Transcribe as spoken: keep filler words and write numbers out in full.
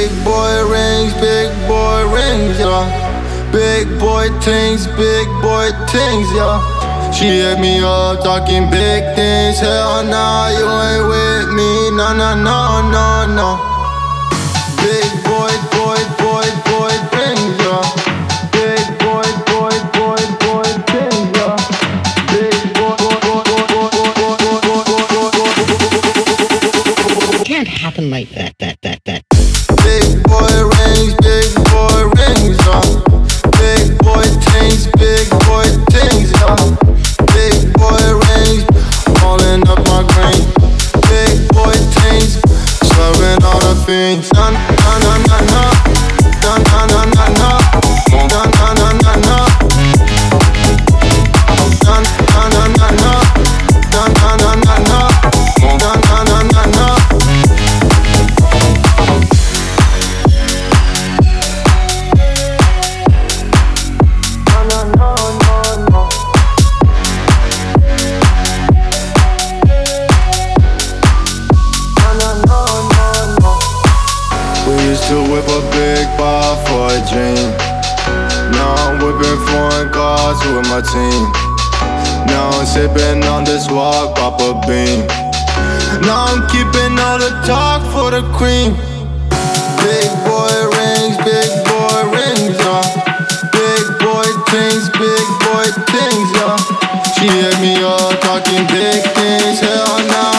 Big boy rings, big boy rings, yeah. Big boy things, big boy things, yeah. She hit me up talking big things. Hell nah, you ain't with me. No, no, no, no, no. Big boy, boy, boy, boy things, yeah. Big boy, boy, boy, boy things, yeah. Big boy, boy, boy, boy, boy, boy, boy, boy, boy. It can't happen like that, that, that, that. Big boy rings, big boy rings, yeah. Big boy things, big boy things, yeah. Big boy rings, rolling up my green. Big boy things, serving all the fiends. Na na na na na, na na na na na, na na na na na, na na na na na, na na na na na, na na na na na. To whip a big bar for a dream. Now I'm whipping foreign cars with my team. Now I'm sipping on this walk, pop a beam. Now I'm keeping all the talk for the cream. Big boy rings, big boy rings, yeah. Big boy things, big boy things, yeah. She hit me up talking big things, hell nah.